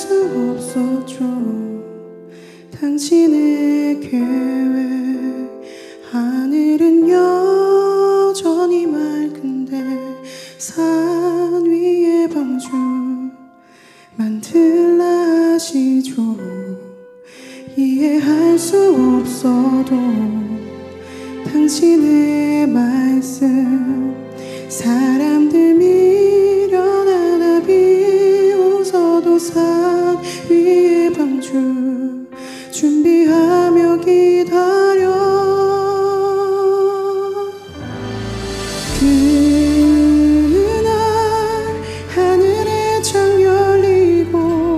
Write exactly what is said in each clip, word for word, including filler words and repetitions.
수 없었죠. 당신의 계획. 하늘은 여전히 맑은데 산 위에 방주 만들라 하시죠. 이해할 수 없어도 당신의 말씀 사람들 미련하다 비웃어도 산 위에 방주 준비하며 기다려. 그날 하늘의 창 열리고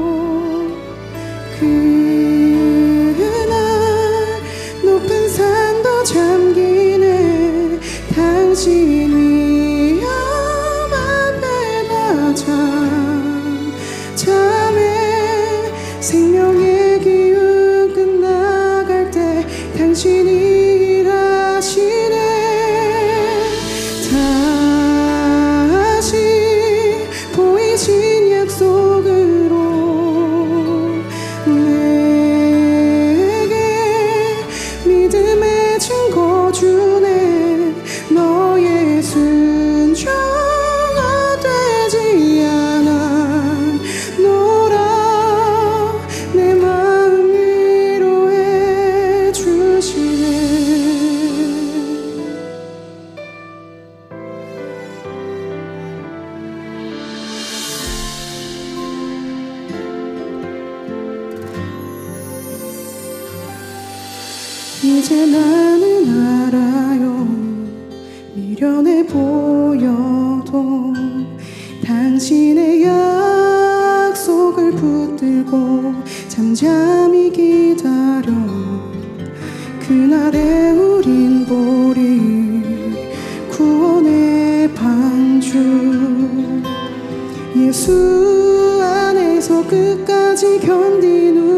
그날 높은 산도 잠기네. 당신 위험 앞에 다 잠 잠에 생명의 기운 끝나갈 때 당신이 일하시네. 다시 보이신 약속으로 내게 믿음의 증거 주네. 너의 순종은 되지 않았노라. 내 마음 위로해 주시네. 이제 나는 알아요. 미련해 보여도 당신의 약속을 붙들고 잠잠히 기다려. 그날에 우린 보리 구원의 방주 예수 안에서 끝까지 견디는